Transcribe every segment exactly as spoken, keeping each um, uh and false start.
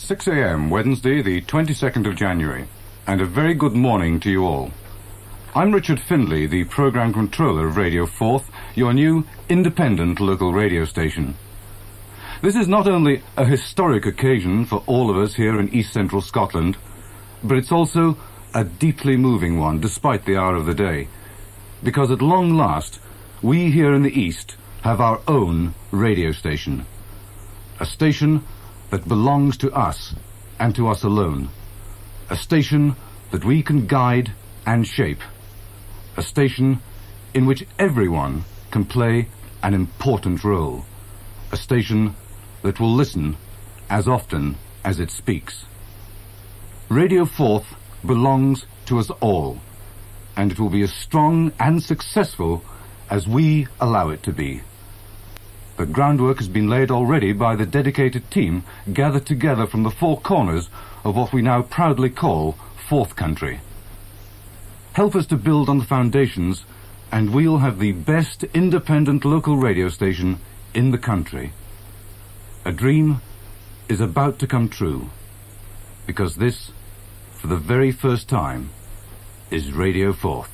six a m Wednesday, the twenty-second of January, and a very good morning to you all. I'm Richard Findlay, the Programme Controller of Radio Forth, your new independent local radio station. This is not only a historic occasion for all of us here in East Central Scotland, but it's also a deeply moving one, despite the hour of the day, because at long last, we here in the East have our own radio station. A station that belongs to us, and to us alone. A station that we can guide and shape. A station in which everyone can play an important role. A station that will listen as often as it speaks. Radio Forth belongs to us all, and it will be as strong and successful as we allow it to be. The groundwork has been laid already by the dedicated team gathered together from the four corners of what we now proudly call Forth Country. Help us to build on the foundations, and we'll have the best independent local radio station in the country. A dream is about to come true, because this, for the very first time, is Radio Forth.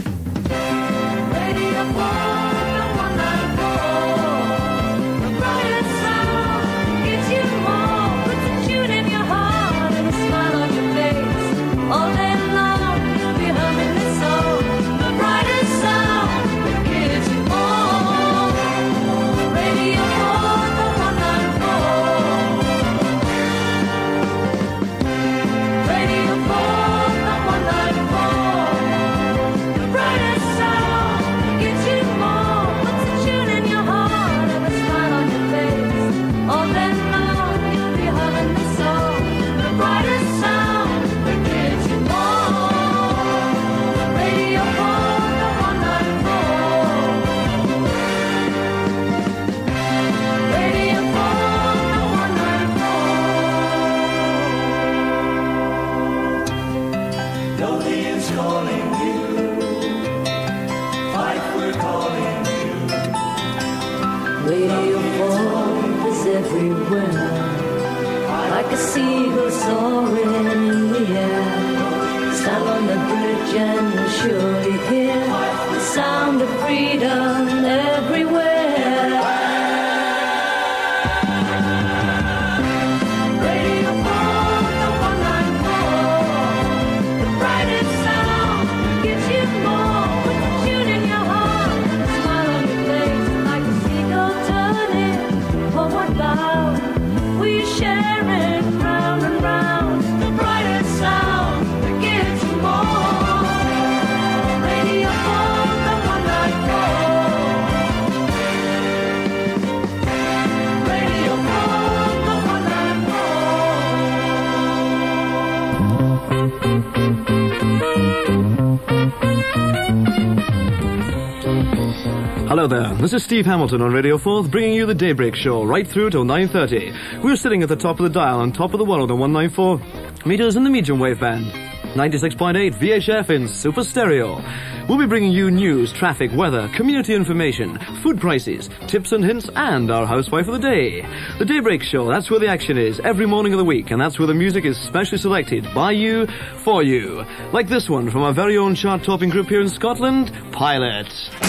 Hello there, this is Steve Hamilton on Radio Forth, bringing you the Daybreak Show right through till nine thirty. We're sitting at the top of the dial on top of the world on one ninety-four meters in the medium wave band, ninety-six point eight V H F in super stereo. We'll be bringing you news, traffic, weather, community information, food prices, tips and hints, and our housewife of the day. The Daybreak Show, that's where the action is, every morning of the week, and that's where the music is specially selected by you, for you. Like this one from our very own chart-topping group here in Scotland, Pilot.